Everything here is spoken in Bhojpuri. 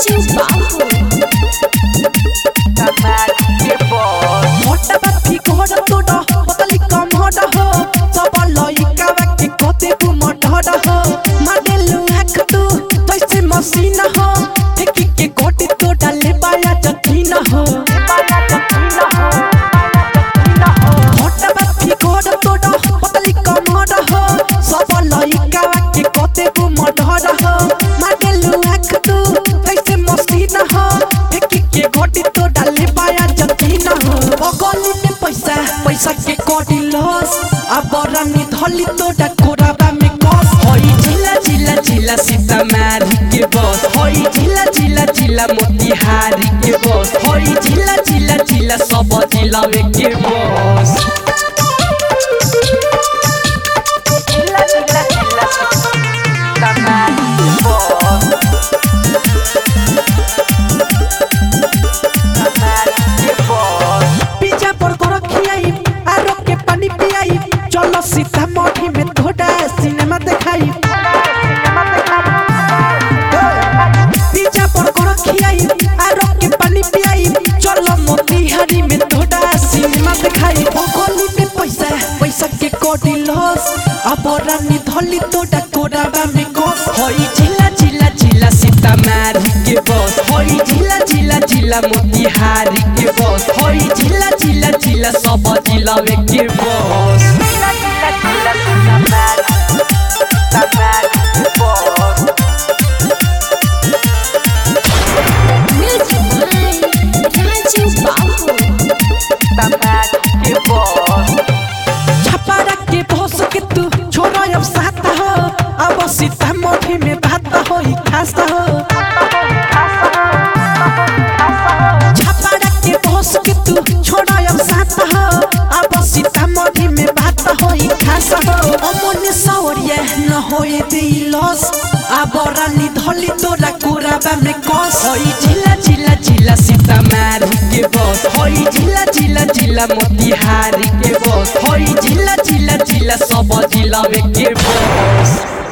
राजू बाबू मोटा बापी कोड़ा तोड़ा पतली कम होड़ा हो सब लइका के कोते तू मढड़ा हो माडेलु आँख तू तैसे मसीन हो एक के गोटी तो डाले पाया जकीन हो मोटा बापी कोड़ा तोड़ा पतली कम होड़ा हो सब लइका के कोते तू मढड़ा हो माडेलु आँख तू तैसे मसीन हो एक के गोटी तो डाले पाया जकीन हो बगली में पैसा पैसा के कोटी लॉस अब रानी धली तो डकोराबा में कस होई जिला जिला जिला सीतामढ़ी के बस होई जिला जिला जिला मोतिहारी के बस होई जिला जिला जिला सब जिला में के बस जिला जिला जिला सीतामढ़ी के बस पिज्जा बर्गर खियाई आरो के पानी पियाई चलो सीतामढ़ी में थोड़ा सिनेमा देखाई पिज्जा बर्गर खियाई आरो के पानी पियाई चलो मोतिहारी में थोड़ा सिनेमा देखाई बगली में पैसा पैसा के कोटी लॉस अब रानी धली तो डकोराबा में कस होई जिला जिला जिला सीतामढ़ी के बस होई जिला जिला जिला मोतिहारी के बस होई जिला जिला जिला सब जिला में के बस जिला जिला जिला सीतामढ़ी के बस म्यूजिक बाय राजू बाबू के बस छपारा के बस के तू छोरा अब साथ हो अब सीतामढ़ी में बात हो खास हो छपारा के बस के तू छोरा अब साथ हो अब सीतामढ़ी में बात हो खास हो अमने सवरिया न होए दे लॉस अब रानी धली तोरा कोराबा में कस होई जिला जिला जिला सीतामढ़ी के बस होई जिला जिला जिला मोतिहारी के बस होई जिला जिला जिला सब जिला में के बस।